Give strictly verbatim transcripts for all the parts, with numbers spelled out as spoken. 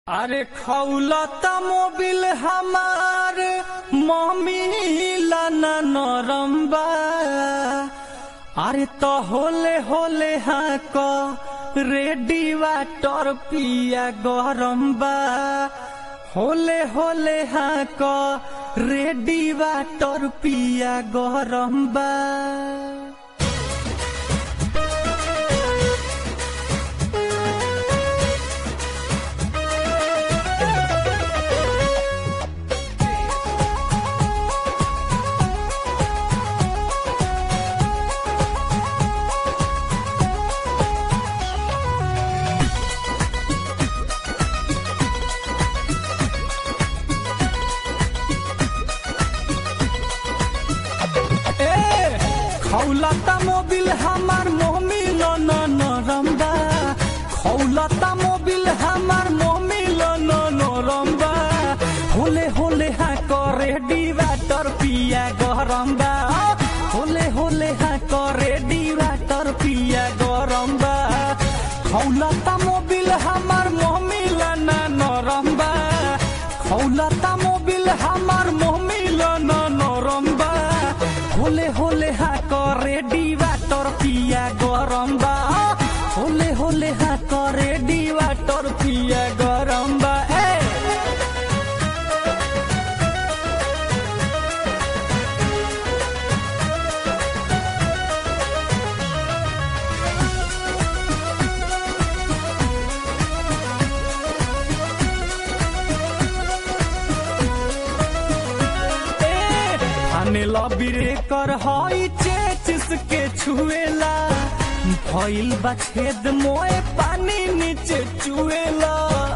अरे खौलता मोबिल हमार मम्मी लाना नरम बा। अरे तो होले होले हाँ को रेडी वाटर पिया गरम बा। होले होले हाँ को रेडी वाटर पिया गरम बा। खौलता मोबिल हमार मम्मी लाना नरम बा। खौलता मोबिल हमार मम्मी लाना नरम बा। होले होले हाँ करे डी वाटर पिया गरम बा। होले होले हाँ करे डी वाटर पिया गरम बा। खौलता मोबिल हमार मम्मी लाना नरम बा। खौलता मोबिल हमार मम्मी लाना नरम बा। होले होले हाँ करे डी वाटर पिया गरम बा। होले होले हाँ करे डी वाटर पिया गरम बा। ए लबीरे कर हई चेचिस के छुएला। भइल बा छेद मोए पानी नीचे चुएला।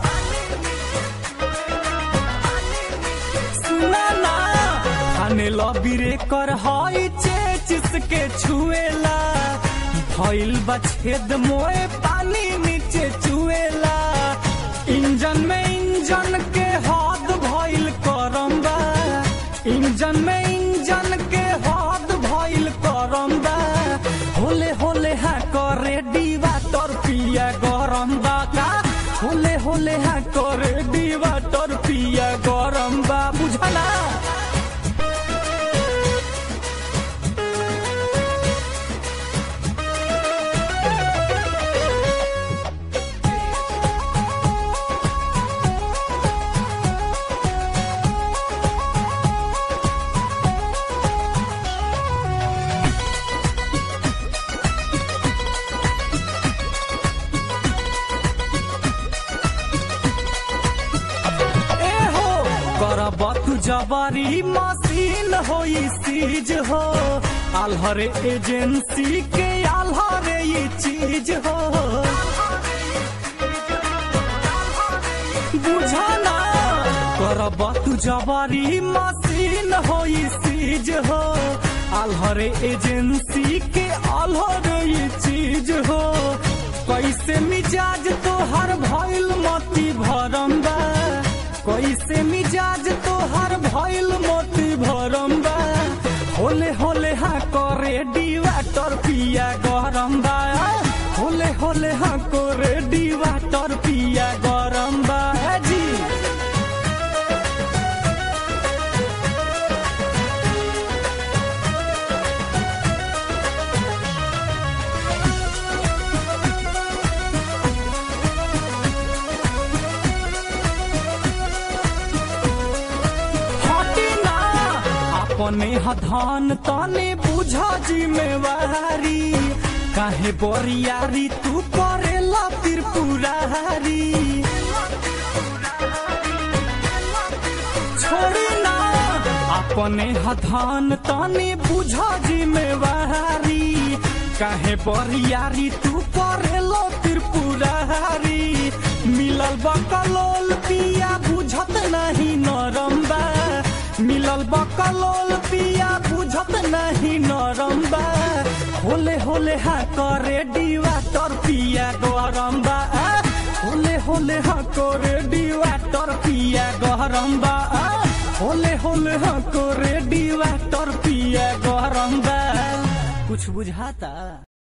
सुना ना खाने लबीरे कर हई चेचिस के छुएला। भइल बा छेद मोए पानी नीचे चुएला। इंजन में इंजन के हाथ भइल करम बा। इंजन में इंजन के हाथ भइल करम बा। होले होले हाँ करे डी वाटर पिया गरम बा का। होले होले हाँ करे डी वाटर पिया गरम बा। बुझला बतु जबारी मशीन होई सीज हो। आल्हरे एजेंसी के आल्हरे ये चीज हो। बुझाना कर बतु जबारी मशीन होई सीज हो। आल्हरे एजेंसी के आल्हरे ये चीज हो। कैसे मिजाज तो हर भइल मती भरम बा। कैसे मिजाज तो हर भइल मोती भरम बा। होले होले हाँ करे डी वाटर पिया गरम बा। होले होले हाँ करे डी वाटर पिया गरम बा। जी अपने हधान ताने बुझा जिम्मेवारी। काहे बोरियारी तू करेला त्रिपुरारी। छोड़ी ना अपने हधान ताने बुझा जिम्मेवारी। काहे बोरियारी तू करेला त्रिपुरारी। मिलल बकलोल पिया बुझत नहीं नरम बा। मिलल बकलोल पिया बुझत नहीं नरम बा। होले होले हाँ करे डी वाटर पिया गरम बा। होले होले हाँ करे डी वाटर पिया गरम बा। होले होले हाँ करे डी वाटर पिया गरम बा। कुछ बुझाता।